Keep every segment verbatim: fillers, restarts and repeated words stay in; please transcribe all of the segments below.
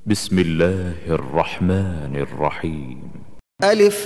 بسم الله الرحمن الرحيم. ألف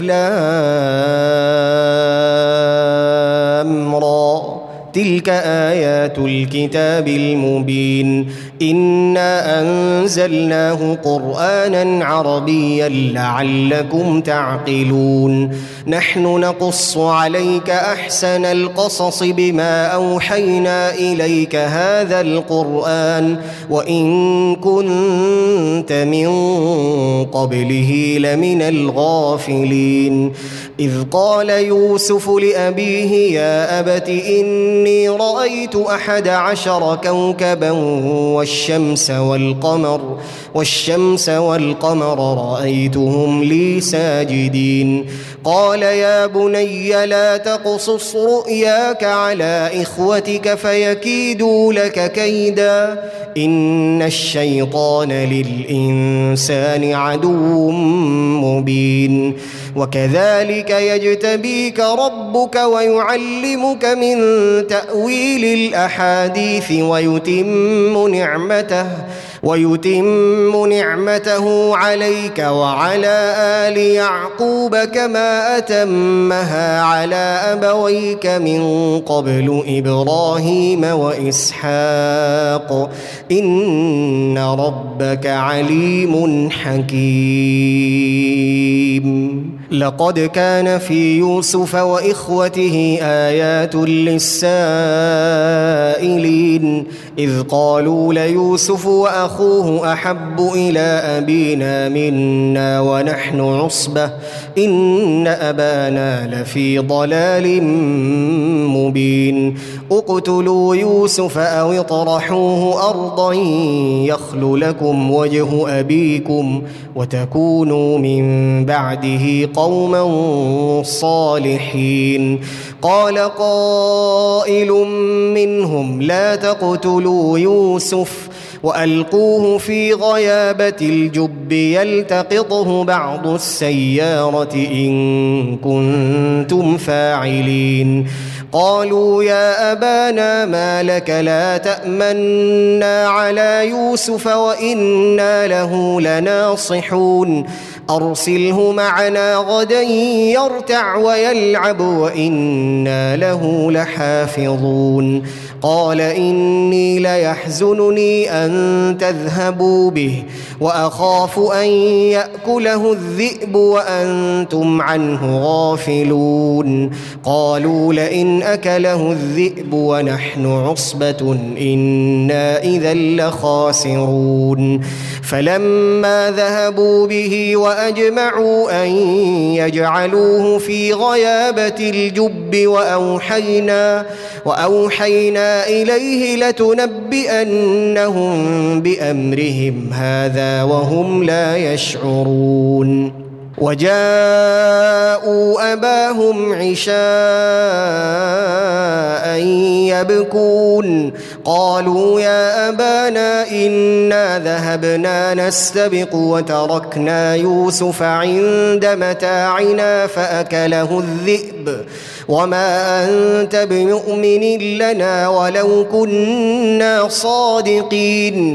لام را، تلك آيات الكتاب المبين. إنا أنزلناه قرآنا عربيا لعلكم تعقلون. نحن نقص عليك أحسن القصص بما أوحينا إليك هذا القرآن وإن كنت من قبله لمن الغافلين. إذ قال يوسف لأبيه يا أبت إني رأيت أحد عشر كوكبا والشمس والقمر والشمس والقمر رأيتهم لي ساجدين. قال يا بني لا تقصص رؤياك على إخوتك فيكيدوا لك كيدا إن الشيطان للإنسان عدو مبين. وكذلك يجتبيك ربك ويعلمك من تأويل الأحاديث ويتم نعمته ويتم نعمته عليك وعلى آل يعقوب كما أتمها على أبويك من قبل إبراهيم وإسحاق إن ربك عليم حكيم. لقد كان في يوسف وإخوته آيات للسائلين إذ قالوا ليوسف وأخوه أحب إلى أبينا منا ونحن عصبة إن أبانا لفي ضلال مبين. اقتلوا يوسف أو اطرحوه أرضا يخل لكم وجه أبيكم وتكونوا من بعده قوما صالحين. قال قائل منهم لا تقتلوا يوسف وألقوه في غيابة الجب يلتقطه بعض السيارة إن كنتم فاعلين. قالوا يا أبانا ما لك لا تأمنا على يوسف وإنا له لناصحون أرسله معنا غدا يرتع ويلعب وإنا له لحافظون. قال إني ليحزنني أن تذهبوا به وأخاف أن يأكله الذئب وأنتم عنه غافلون. قالوا لئن أكله الذئب ونحن عصبة إنا إذا لخاسرون. فلما ذهبوا به وأجمعوا أن يجعلوه في غيابة الجب وأوحينا, وأوحينا إليه لتنبئنهم بأمرهم هذا وهم لا يشعرون. وجاءوا أباهم عشاء يبكون. قالوا يا أبانا إنا ذهبنا نستبق وتركنا يوسف عند متاعنا فأكله الذئب وما أنت بمؤمن لنا ولو كنا صادقين.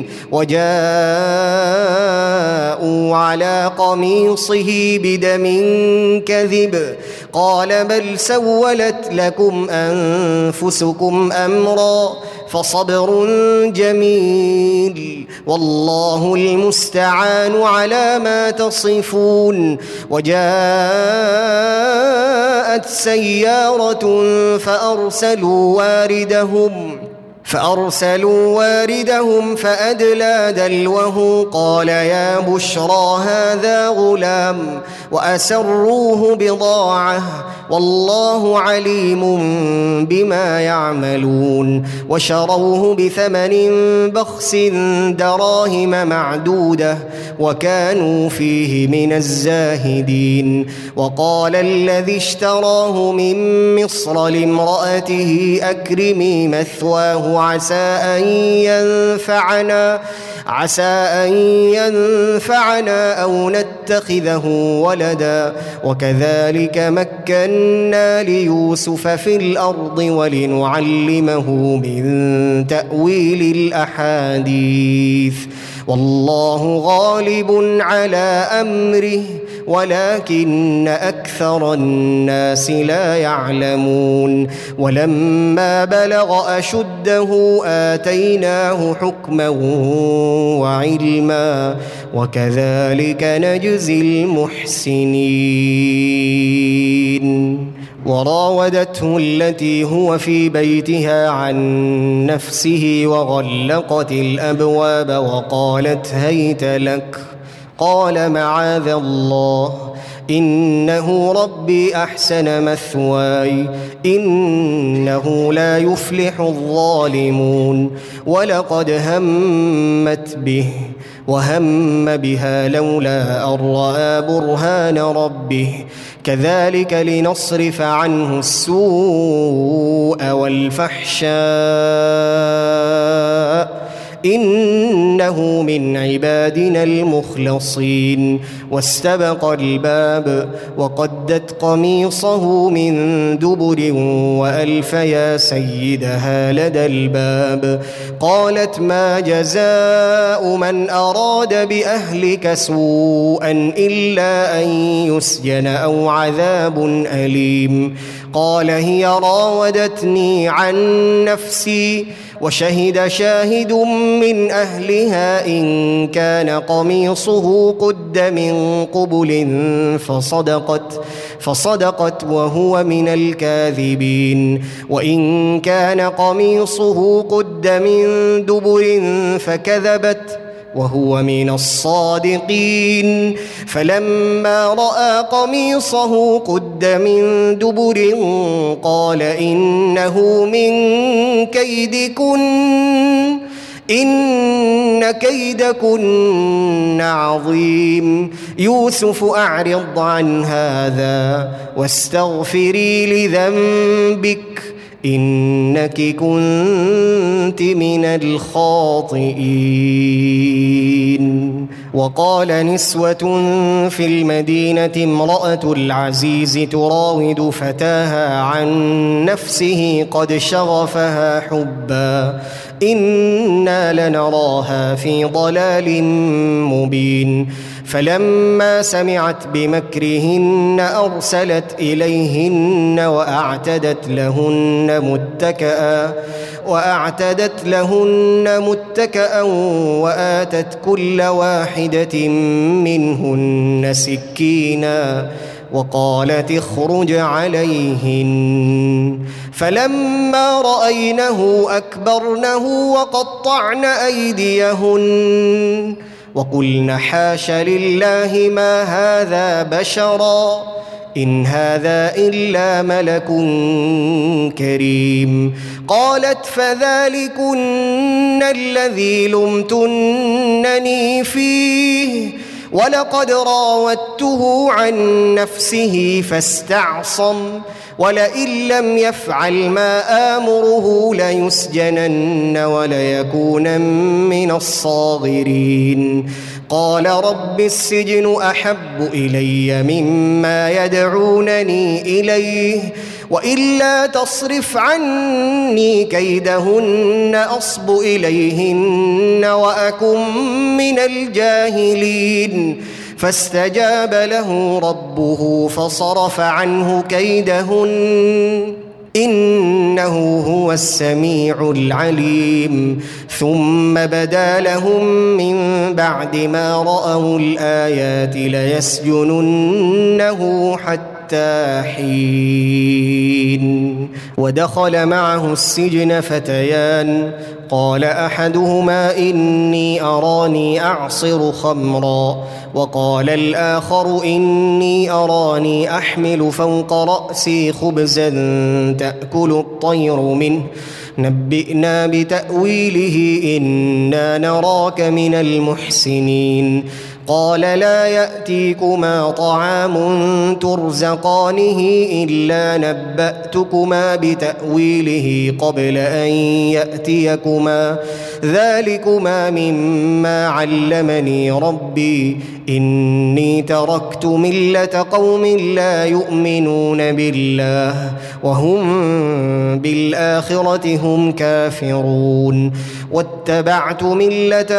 وجاءوا على قميصه بدم كذب قال بل سولت لكم أنفسكم أمرا فصبر جميل والله المستعان على ما تصفون. وجاءت سيارة فأرسلوا واردهم فأرسلوا واردهم فأدلى دلوه قال يا بشرى هذا غلام وأسروه بضاعة والله عليم بما يعملون. وشروه بثمن بخس دراهم معدودة وكانوا فيه من الزاهدين. وقال الذي اشتراه من مصر لامرأته أكرمي مثواه عسى أن ينفعنا عسى أن ينفعنا أو نتخذه ولدا وكذلك مكنا ليوسف في الأرض ولنعلمه من تأويل الأحاديث والله غالب على أمره ولكن أكثر الناس لا يعلمون ولما بلغ أشده آتيناه حكما وعلما وكذلك نجزي المحسنين وراودته التي هو في بيتها عن نفسه وغلقت الأبواب وقالت هيت لك قال معاذ الله إنه ربي أحسن مثواي إنه لا يفلح الظالمون ولقد همت به وهم بها لولا أن رأى برهان ربه كذلك لنصرف عنه السوء والفحشاء إنه من عبادنا المخلصين واستبق الباب وقدت قميصه من دبر وألف يا سيدها لدى الباب قالت ما جزاء من أراد بأهلك سوءا إلا أن يسجن أو عذاب أليم قال هي راودتني عن نفسي وشهد شاهد من أهلها إن كان قميصه قد من قبل فصدقت فصدقت وهو من الكاذبين وإن كان قميصه قد من دبر فكذبت وهو من الصادقين فلما رأى قميصه قد من دبر قال إنه من كيدكن إن كيدكن عظيم يوسف أعرض عن هذا واستغفري لذنبك إنك كنت من الخاطئين وقال نسوة في المدينة امرأة العزيز تراود فتاها عن نفسه قد شغفها حبا إنا لنراها في ضلال مبين فلما سمعت بمكرهن أرسلت إليهن وأعتدت لهن متكئا وأعتدت لهن متكئا وآتت كل واحدة منهن سكينا وقالت اخرج عليهن فلما رأينه أكبرنه وقطعن أيديهن وقلن حاش لله ما هذا بشرا إن هذا إلا ملك كريم قالت فذلكن الذي لمتنني فيه ولقد راودته عن نفسه فاستعصم ولئن لم يفعل ما آمره ليسجنن وليكون من الصاغرين قال رب السجن أحب إلي مما يدعونني إليه وإلا تصرف عني كيدهن أصب إليهن وأكن من الجاهلين فاستجاب له ربه فصرف عنه كيدهن إنه هو السميع العليم ثم بدا لهم من بعد ما رأوا الآيات ليسجننه حتى حين ودخل معه السجن فتيان قال أحدهما إني أراني أعصر خمرا وقال الآخر إني أراني أحمل فوق رأسي خبزا تأكل الطير منه نبئنا بتأويله إنا نراك من المحسنين قال لا يأتيكما طعام ترزقانه إلا نبأتكما بتأويله قبل أن يأتيكما ذلكما مما علمني ربي إني تركت ملة قوم لا يؤمنون بالله وهم بالآخرة هم كافرون واتبعت ملة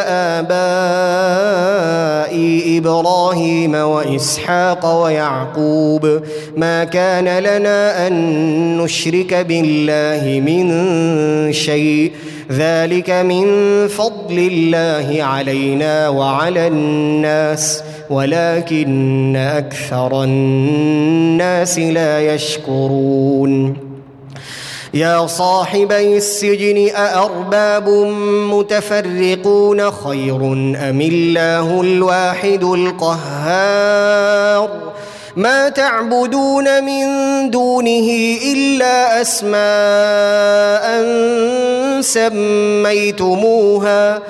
آبائي إبراهيم وإسحاق ويعقوب ما كان لنا أن نشرك بالله من شيء ذلك من فضل الله علينا وعلى الناس ولكن أكثر الناس لا يشكرون يا صاحبي السجن أأرباب متفرقون خير أم الله الواحد القهار ما تعبدون من دونه إلا أسماء سميتموها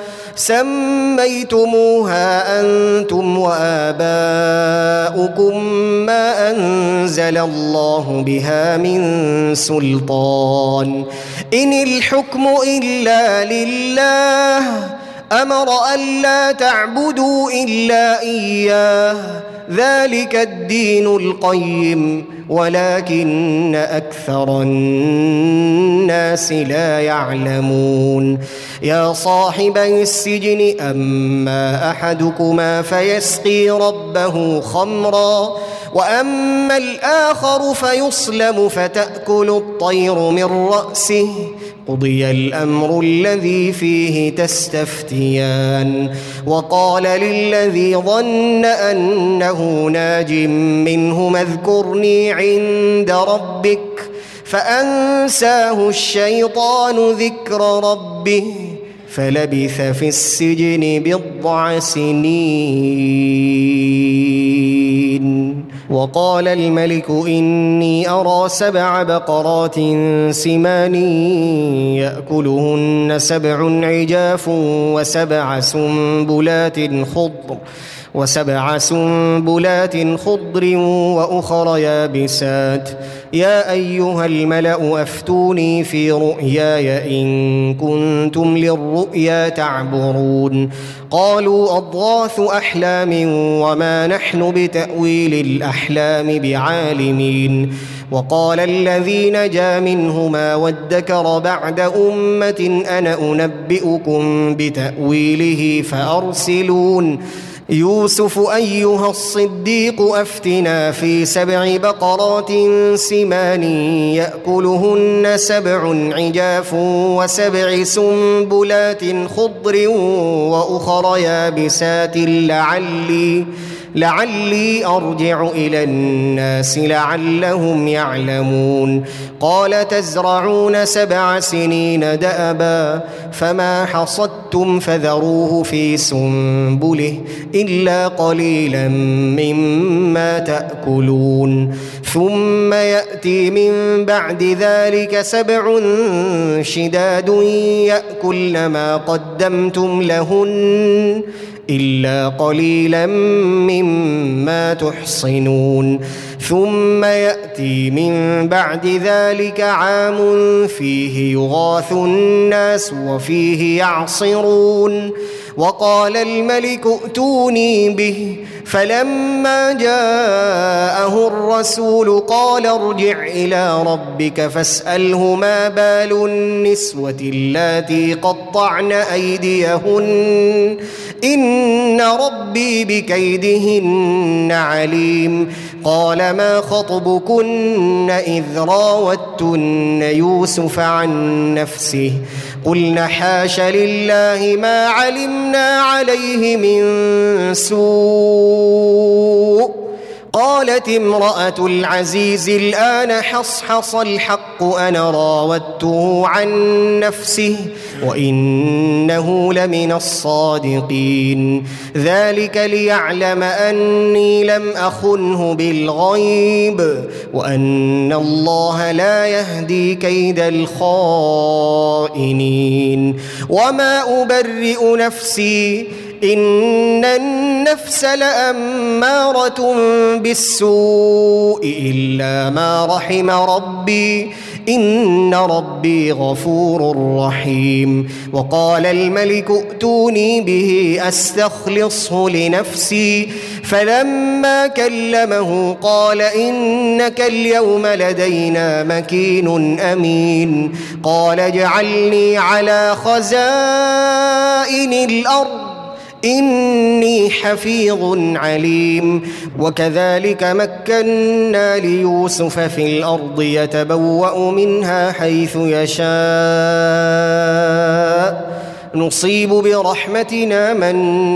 سميتموها أنتم وآباؤكم ما أنزل الله بها من سلطان إن الحكم إلا لله أمر ألا تعبدوا إلا إياه ذلك الدين القيم ولكن أكثر الناس لا يعلمون يا صاحبي السجن أما أحدكما فيسقي ربه خمرا وأما الآخر فيصلم فتأكل الطير من رأسه قضي الأمر الذي فيه تستفتيان وقال للذي ظن أنه ناج منهما اذكرني عند ربك فأنساه الشيطان ذكر ربه فلبث في السجن بضع سنين وقال الملك إني أرى سبع بقرات سمان يأكلهن سبع عجاف وسبع سنبلات خضر وسبع سنبلات خضر وأخر يابسات يا أيها الملأ أفتوني في رؤياي إن كنتم للرؤيا تعبرون قالوا أضغاث أحلام وما نحن بتأويل الأحلام بعالمين وقال الذي نجا منهما وادكر بعد أمة أنا أنبئكم بتأويله فأرسلون يوسف أيها الصديق أفتنا في سبع بقرات سمان يأكلهن سبع عجاف وسبع سنبلات خضر وأخر يابسات لعلي لعلي أرجع إلى الناس لعلهم يعلمون قال تزرعون سبع سنين دأبا فما حصدتم فذروه في سنبله إلا قليلا مما تأكلون ثم يأتي من بعد ذلك سبع شداد يأكلن ما قدمتم لهن إلا قليلا مما تحصنون ثم يأتي من بعد ذلك عام فيه يغاث الناس وفيه يعصرون وقال الملك ائتوني به فلما جاءه الرسول قال ارجع إلى ربك فاسأله ما بال النسوة اللاتي قطعن أيديهن إن ربي بكيدهن عليم قال ما خطبكن إذ راوتن يوسف عن نفسه قلن حاش لله ما علمنا عليه من سوء قالت امرأة العزيز الآن حصحص الحق أنا راودته عن نفسه وإنه لمن الصادقين ذلك ليعلم أني لم أخنه بالغيب وأن الله لا يهدي كيد الخائنين وما أبرئ نفسي إن النفس لأمارة بالسوء إلا ما رحم ربي إن ربي غفور رحيم. وقال الملك ائتوني به أستخلصه لنفسي فلما كلمه قال إنك اليوم لدينا مكين أمين. قال اجعلني على خزائن الأرض إني حفيظ عليم. وكذلك مكنا ليوسف في الأرض يتبوأ منها حيث يشاء نصيب برحمتنا من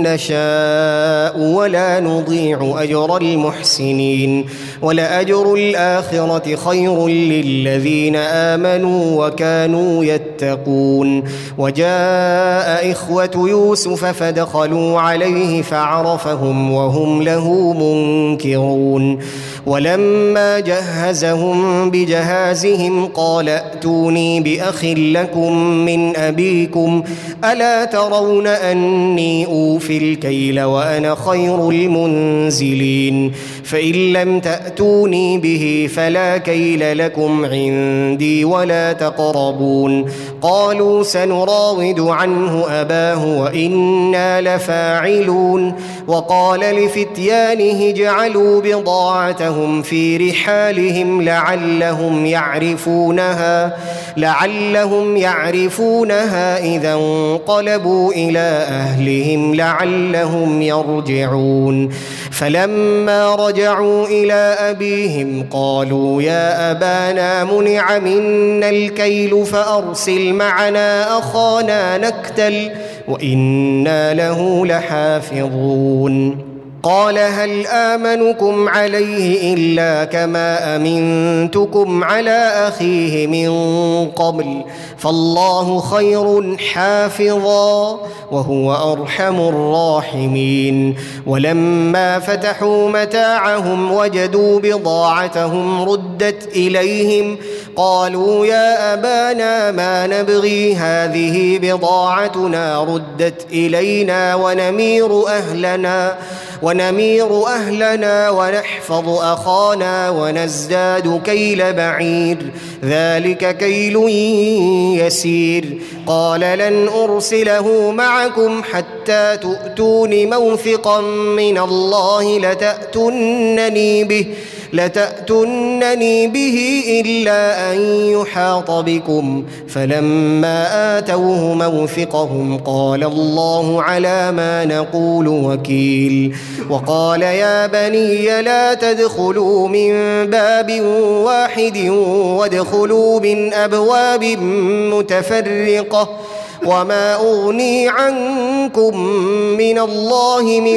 نشاء ولا نضيع أجر المحسنين ولأجر الآخرة خير للذين آمنوا وكانوا يتقون. وجاء إخوة يوسف فدخلوا عليه فعرفهم وهم له منكرون. ولما جهزهم بجهازهم قال ائتوني بأخ لكم من أبيكم ألا ترون أني أوفي الكيل وأنا خير المنزلين فإن لم تأتوني به فلا كيل لكم عندي ولا تقربون. قالوا سنراود عنه أباه وإنا لفاعلون. وقال لفتيانه اجعلوا بضاعتهم في رحالهم لعلهم يعرفونها لعلهم يعرفونها إذا انقلبوا إلى أهلهم لعلهم يرجعون. فلما رجعوا إلى أبيهم قالوا يا أبانا منع منا الكيل فأرسل معنا أخانا نكتل وإنا له لحافظون. قال هل آمنكم عليه إلا كما أمنتكم على أخيه من قبل فالله خير حافظا وهو أرحم الراحمين. ولما فتحوا متاعهم وجدوا بضاعتهم ردت إليهم قالوا يا أبانا ما نبغي هذه بضاعتنا ردت إلينا ونمير أهلنا ونمير أهلنا ونحفظ أخانا ونزداد كيل بعير ذلك كيل يسير. قال لن أرسله معكم حتى تؤتون موثقا من الله لتأتونني به لتأتونني به إلا أن يحاط بكم. فلما آتوه موثقهم قال الله على ما نقول وكيل. وقال يا بني لا تدخلوا من باب واحد وادخلوا من أبواب متفرقة وما أغني عنكم من الله من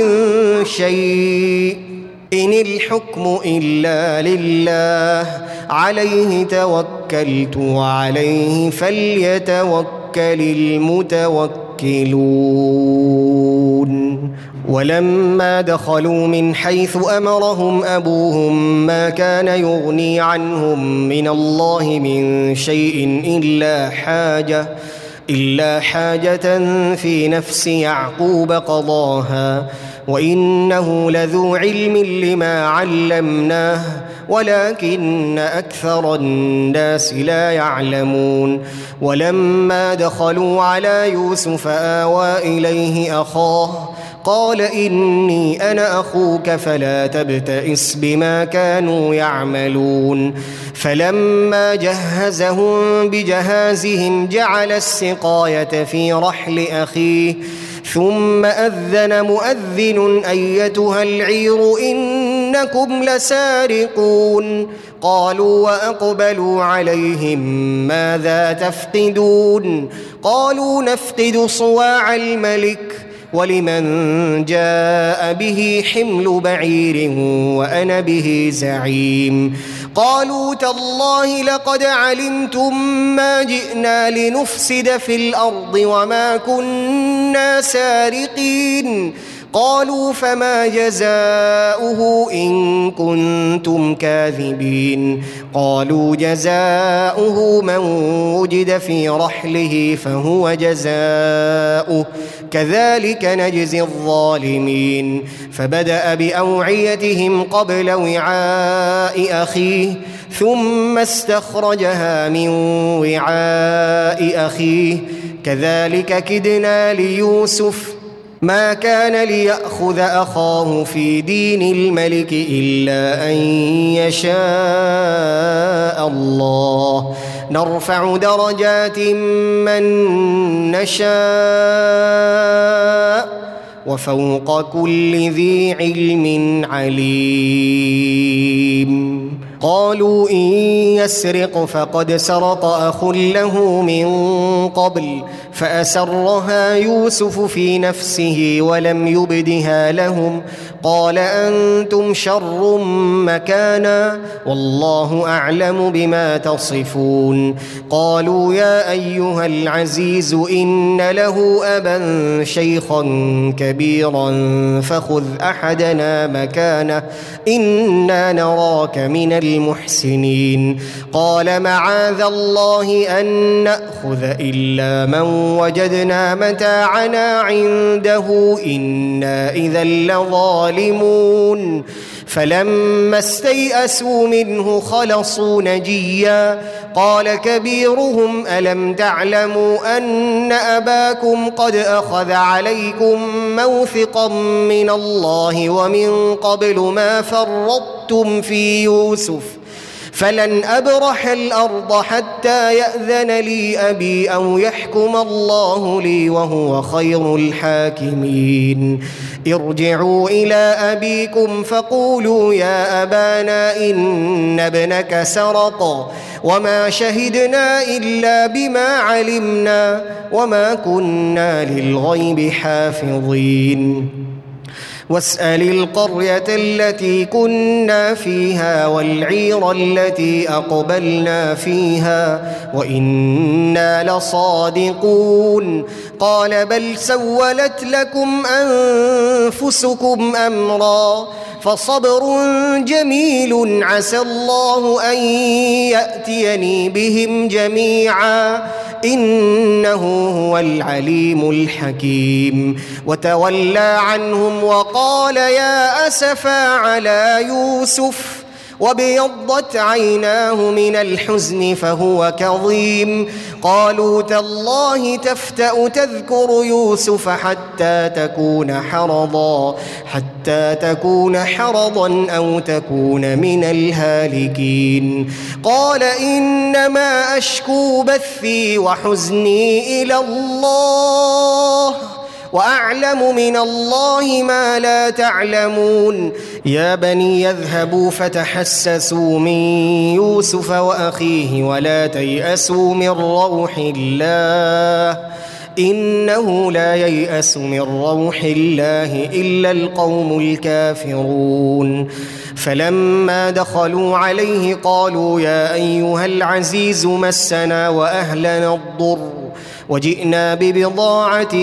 شيء إن الحكم إلا لله عليه توكلت وعليه فليتوكل المتوكلون. ولما دخلوا من حيث أمرهم أبوهم ما كان يغني عنهم من الله من شيء إلا حاجة إلا حاجة في نفس يعقوب قضاها وإنه لذو علم لما علمناه ولكن أكثر الناس لا يعلمون. ولما دخلوا على يوسف آوى إليه أخاه قال إني أنا أخوك فلا تبتئس بما كانوا يعملون. فلما جهزهم بجهازهم جعل السقاية في رحل أخيه ثم أذن مؤذن أيتها العير إنكم لسارقون. قالوا وأقبلوا عليهم ماذا تفقدون قالوا نفقد صواع الملك ولمن جاء به حمل بعير وأنا به زعيم. قالوا تالله لقد علمتم ما جئنا لنفسد في الأرض وما كنا سارقين. قالوا فما جزاؤه إن كنتم كاذبين. قالوا جزاؤه من وجد في رحله فهو جزاؤه كذلك نجزي الظالمين فبدأ بأوعيتهم قبل وعاء أخيه ثم استخرجها من وعاء أخيه كذلك كدنا ليوسف ما كان ليأخذ أخاه في دين الملك إلا أن يشاء الله نرفع درجات من نشاء وفوق كل ذي علم عليم قالوا إن يسرق فقد سرق أخ له من قبل فأسرها يوسف في نفسه ولم يبدها لهم قال أنتم شر مكانا والله أعلم بما تصفون قالوا يا أيها العزيز إن له أبا شيخا كبيرا فخذ أحدنا مكانه إنا نراك من المحسنين قال معاذ الله أن نأخذ إلا من وجدنا متاعنا عنده إنا إذا لظالمون فلما استيئسوا منه خلصوا نجيا قال كبيرهم ألم تعلموا أن أباكم قد أخذ عليكم موثقا من الله ومن قبل ما فرطتم في يوسف فلن أبرح الأرض حتى يأذن لي أبي أو يحكم الله لي وهو خير الحاكمين ارجعوا إلى أبيكم فقولوا يا أبانا إن ابنك سرق وما شهدنا إلا بما علمنا وما كنا للغيب حافظين واسأل القرية التي كنا فيها والعير التي أقبلنا فيها وإنا لصادقون قال بل سولت لكم أنفسكم أمرا فصبر جميل عسى الله أن يأتيني بهم جميعا إنه هو العليم الحكيم وتولى عنهم وقال يا أسفا على يوسف وابيضت عيناه من الحزن فهو كظيم قالوا تالله تفتأ تذكر يوسف حتى تكون حرضا حتى تكون حرضا أو تكون من الهالكين قال إنما أشكو بثي وحزني إلى الله وأعلم من الله ما لا تعلمون يا بني يذهبوا فتحسسوا من يوسف وأخيه ولا تيأسوا من روح الله إنه لا ييأس من روح الله إلا القوم الكافرون فلما دخلوا عليه قالوا يا أيها العزيز مسنا وأهلنا الضر وجئنا ببضاعة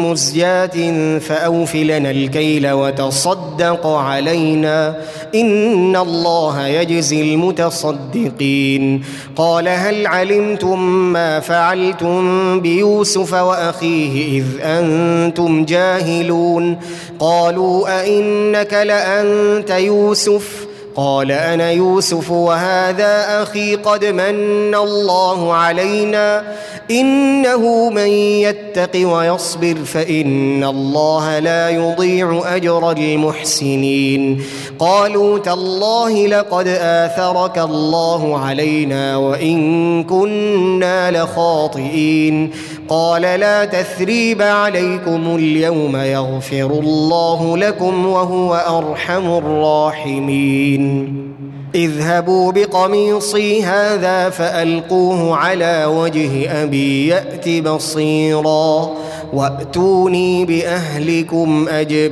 مزجاة فأوف لنا الكيل وتصدق علينا إن الله يجزي المتصدقين قال هل علمتم ما فعلتم بيوسف وأخيه إذ أنتم جاهلون قالوا أئنك لأنت يوسف قال أنا يوسف وهذا أخي قد من الله علينا إنه من يتق ويصبر فإن الله لا يضيع أجر المحسنين قالوا تالله لقد آثرك الله علينا وإن كنا لخاطئين قال لا تثريب عليكم اليوم يغفر الله لكم وهو أرحم الراحمين اذهبوا بقميصي هذا فألقوه على وجه أبي يأت بصيرا وأتوني بأهلكم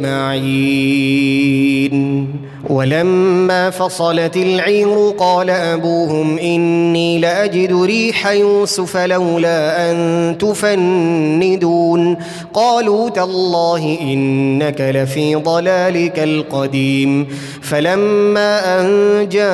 أجمعين ولما فصلت العير قال أبوهم إني لأجد ريح يوسف لولا أن تفندون قالوا تالله إنك لفي ضلالك القديم فلما أن جاء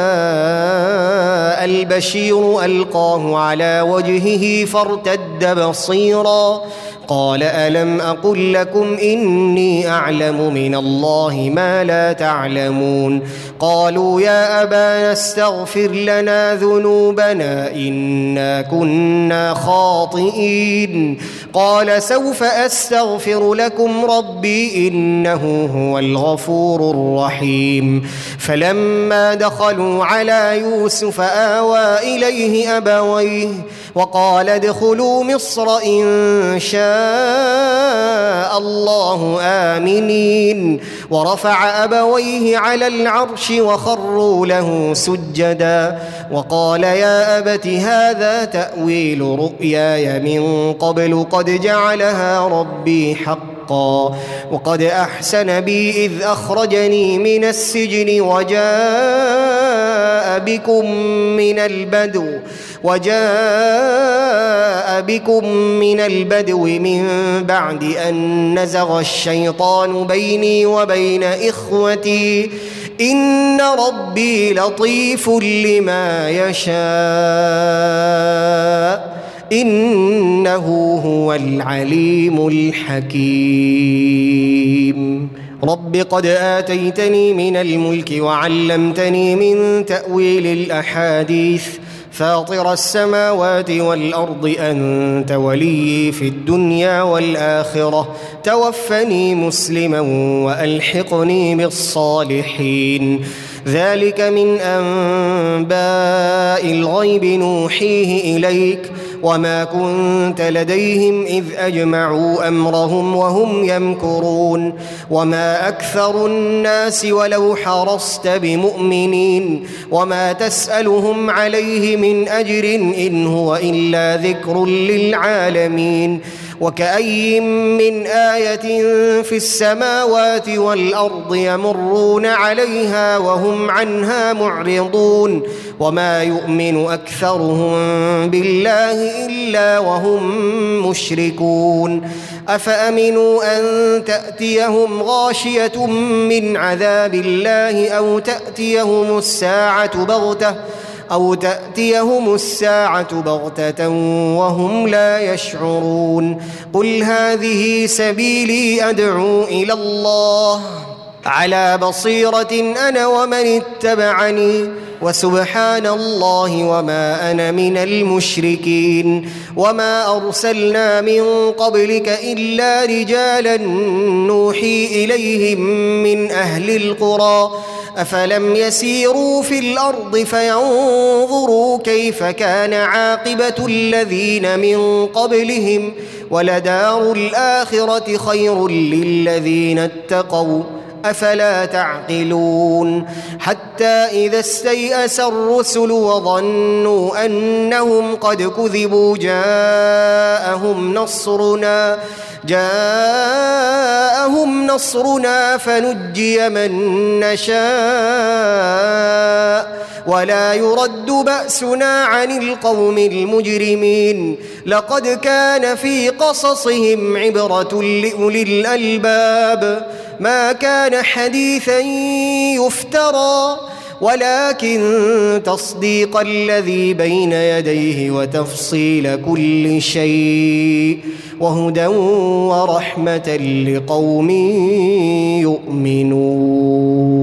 البشير ألقاه على وجهه فارتد بصيرا قال ألم أقل لكم إني أعلم من الله ما لا تعلمون قالوا يا أبانا استغفر لنا ذنوبنا إنا كنا خاطئين قال سوف أستغفر لكم ربي إنه هو الغفور الرحيم فلما دخلوا على يوسف آوى إليه أبويه وقال ادخلوا مصر إن شاء الله آمنين ورفع أبويه على العرش وخروا له سجدا وقال يا أبت هذا تأويل رؤياي من قبل قد جعلها ربي حقا وقد أحسن بي إذ أخرجني من السجن وجاء بكم من البدو وجاء بكم من البدو من بعد أن نزغ الشيطان بيني وبين إخوتي إن ربي لطيف لما يشاء إنه هو العليم الحكيم رب قد آتيتني من الملك وعلمتني من تأويل الأحاديث فاطر السماوات والأرض أنت ولي في الدنيا والآخرة توفني مسلما وألحقني بالصالحين ذلك من أنباء الغيب نوحيه إليك وما كنت لديهم إذ أجمعوا أمرهم وهم يمكرون وما أكثر الناس ولو حرصت بمؤمنين وما تسألهم عليه من أجر إن هو إلا ذكر للعالمين وكأي من آية في السماوات والأرض يمرون عليها وهم عنها معرضون وما يؤمن أكثرهم بالله إلا وهم مشركون أفأمنوا أن تأتيهم غاشية من عذاب الله أو تأتيهم الساعة بغتة أو تأتيهم الساعة بغتة وهم لا يشعرون قل هذه سبيلي أدعو إلى الله على بصيرة أنا ومن اتبعني وسبحان الله وما أنا من المشركين وما أرسلنا من قبلك إلا رجالا نوحي إليهم من أهل القرى أفلم يسيروا في الأرض فينظروا كيف كان عاقبة الذين من قبلهم ولدار الآخرة خير للذين اتقوا أفلا تعقلون حتى إذا استيأس الرسل وظنوا أنهم قد كذبوا جاءهم نصرنا جاءهم نصرنا فنجي من نشاء ولا يرد بأسنا عن القوم المجرمين لقد كان في قصصهم عبرة لأولي الألباب ما كان حديثا يفترى ولكن تصديق الذي بين يديه وتفصيل كل شيء وهدى ورحمة لقوم يؤمنون.